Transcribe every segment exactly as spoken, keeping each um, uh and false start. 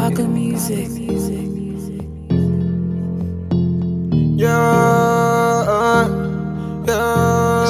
Gaga Music. Yeah, yeah.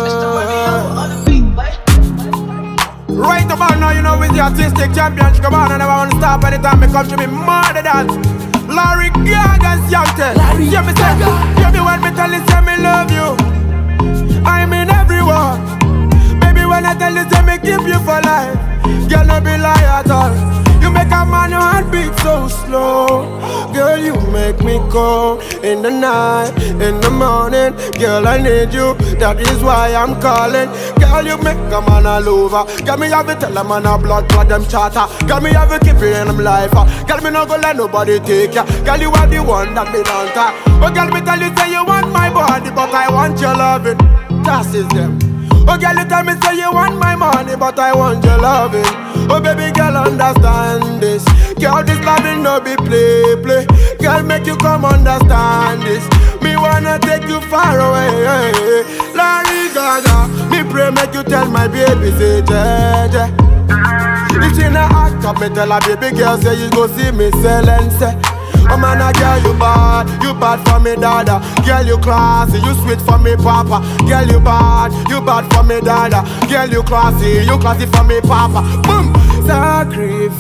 Right about now, you know, with the artistic champion, come on, I never want to stop anytime they come to me more than that. Larry Gaga's youngster. Yeah, me say, yeah, me when me tell you, say me love you. I'm in everyone. Baby, when I tell you, say me keep you for life. Girl, no be lie at all. You make a man your heart beat so slow. Girl, you make me go in the night, in the morning. Girl, I need you, that is why I'm calling. Girl, you make a man all over. Girl, me have to tell a man a blood for them charter. Girl, me have to keep it in them life. Girl, me not gonna let nobody take ya. Girl, you are the one that me don't talk. Oh, girl, me tell you say you want my body, but I want your loving. That is them. Oh, girl, you tell me say you want my money, but I want your loving. Oh, baby girl, understand this. Girl, this loving no be play, play. Girl, make you come understand this. Me wanna take you far away. Larry Gaga, me pray make you tell my baby say Jeje. If she not act up, me tell her baby girl say you go see me sell and say. Oh man, a girl you bad, you bad for me dada. Girl you classy, you sweet for me papa. Girl you bad, you bad for me dada. Girl you classy, you classy for me papa. Boom! Sacrifice,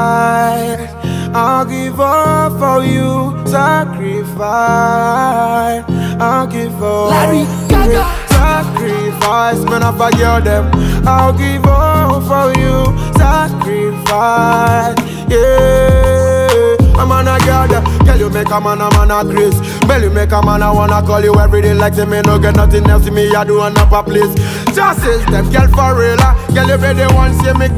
I'll give up for you. Sacrifice, I'll give up. Larry Gaga. Sacrifice, man I forget them. I'll give up for you. Sacrifice, yeah. A man a girl, girl you make a man a man a grace. Girl you make a man a wanna call you every day like say me no get nothing else to me I do an upper place. Just is them girl for real, girl you really want see me.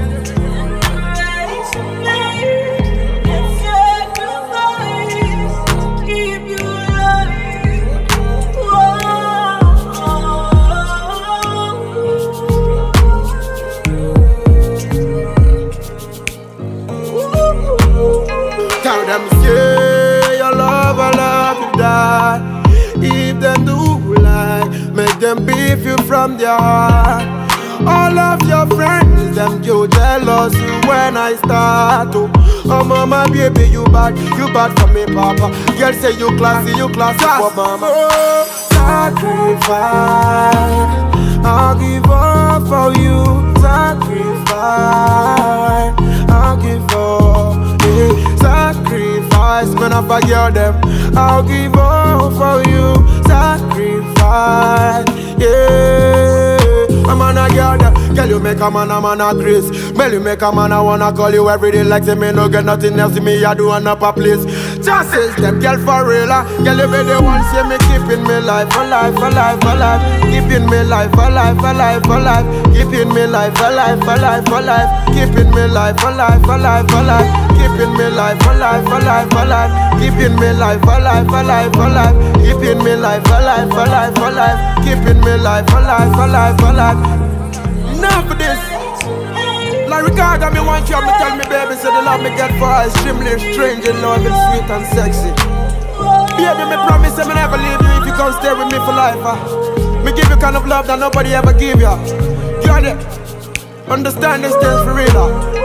Tell them say your love, I love you die. If them do lie, make them beef you from their heart. All of your friends, them you jealous you when I start to. Oh mama, baby, you bad, you bad for me, papa. Girl say you classy, you classy for mama. Oh, sacrifice, I'll give up for you. Sacrifice, I'll give up. Yeah. Sacrifice, man I forget them. I'll give up for you. Sacrifice, yeah. A man a girl, girl you make a man a man a grace. Girl you make a man a wanna call you every day like say me no get nothing else to me I do an upper place. Just is them girl for real, girl you be the one say me keeping me life alive, alive, alive. Keeping me life alive, alive, alive. Keeping me life alive, alive, alive. Keeping me life alive, alive, alive. Keeping me life alive, alive, alive. Keeping me life alive, alive, alive. Keeping me life alive, alive, alive. Keeping me life alive, alive, alive. Enough of this. Larry Gaga, me want you, me tell me baby, say the love me get for her is extremely strange and love and sweet and sexy. Baby, me promise I me never leave you if you come stay with me for life. Huh? Me give you kind of love that nobody ever give you. Got it? Understand this things for real. Huh?